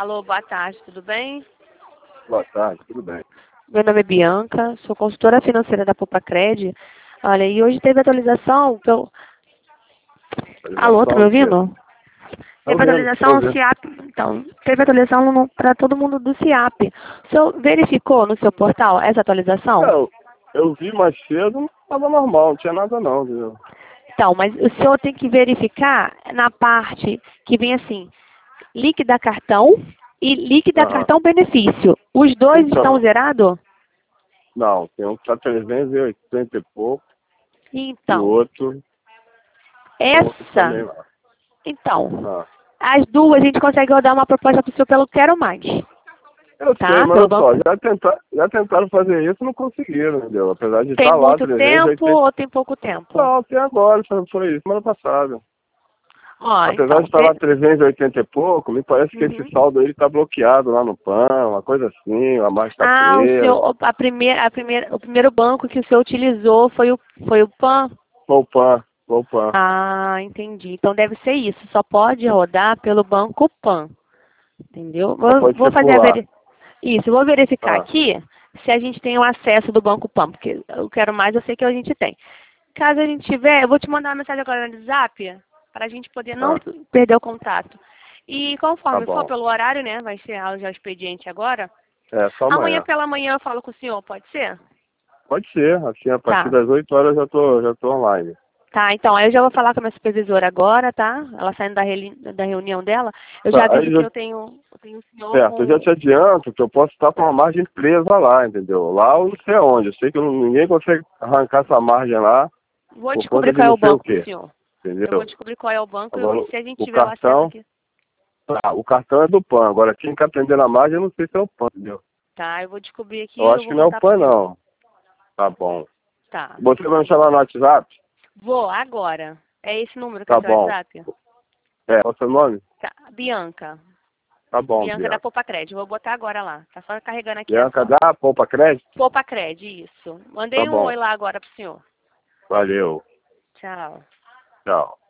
Alô, boa tarde, tudo bem? Boa tarde, tudo bem. Meu nome é Bianca, sou consultora financeira da Popacred. Olha, e hoje teve atualização pelo... Alô, tá me ouvindo? Teve atualização no CIAP, então, teve atualização para todo mundo do CIAP. O senhor verificou no seu portal essa atualização? Eu vi mais cedo, estava normal, não tinha nada não, viu? Então, mas o senhor tem que verificar na parte que vem assim, líquida cartão e líquida cartão benefício. Os dois Então, estão zerados? não, tem um que está 380 e pouco, e o Então, outro também lá. então, as duas a gente consegue rodar uma proposta para o senhor pelo Quero Mais. Eu Tá? sei, mas Pelo olha só, banco. já tentaram fazer isso e não conseguiram, entendeu? Apesar de Tem estar lá muito tempo 380... ou tem pouco tempo? Não, até agora, foi isso, semana passada. Ó, Apesar de então, estar lá 380 e pouco, me parece que esse saldo aí está bloqueado lá no PAN, uma coisa assim, a margem está o presa. seu, o primeiro banco que o senhor utilizou foi o PAN? Foi o PAN. Ah, entendi. Então deve ser isso. Só pode rodar pelo banco PAN. Entendeu? Só pode Vou ser fazer por lá. Isso, vou verificar Ah, aqui se a gente tem o acesso do Banco PAN, porque eu quero mais, eu sei que a gente tem. Caso a gente tiver, eu vou te mandar uma mensagem agora no WhatsApp, para a gente poder não perder o contato. E tá conforme for bom. pelo horário, né, vai ser já o expediente agora, É, só amanhã amanhã. pela manhã eu falo com o senhor, pode ser? Pode ser, assim, a partir Tá. das 8 horas já tô online. Tá, então, aí eu já vou falar com a minha supervisora agora, tá? Ela saindo da reunião dela. Eu já Tá, aviso que eu tenho o senhor certo, eu já com... te adianto que eu posso estar com uma margem presa lá, entendeu? Lá eu não sei aonde, eu sei que ninguém consegue arrancar essa margem lá Vou por conta descobrir de qual é não o sei o banco do quê, senhor. Eu vou entendeu? descobrir qual é o banco Agora, e se a gente o tiver o acesso cartão, aqui. o cartão é do PAN, agora quem está atendendo a margem eu não sei se é o PAN, entendeu? Tá, eu vou descobrir aqui Eu e eu acho vou que não é o voltar pro PAN senhor. não. Tá bom. Tá. Você vai me chamar no WhatsApp? Vou, agora. É esse número que é Tá seu bom. WhatsApp? Qual é o seu nome? Tá. Bianca. Tá bom, Bianca da Bianca. Popacred. Vou botar agora lá. Tá só carregando aqui a Bianca foto. da Poupa Crédito? Popacred, isso. Tá Mandei um bom. oi lá agora pro senhor. Valeu. Tchau. Tchau.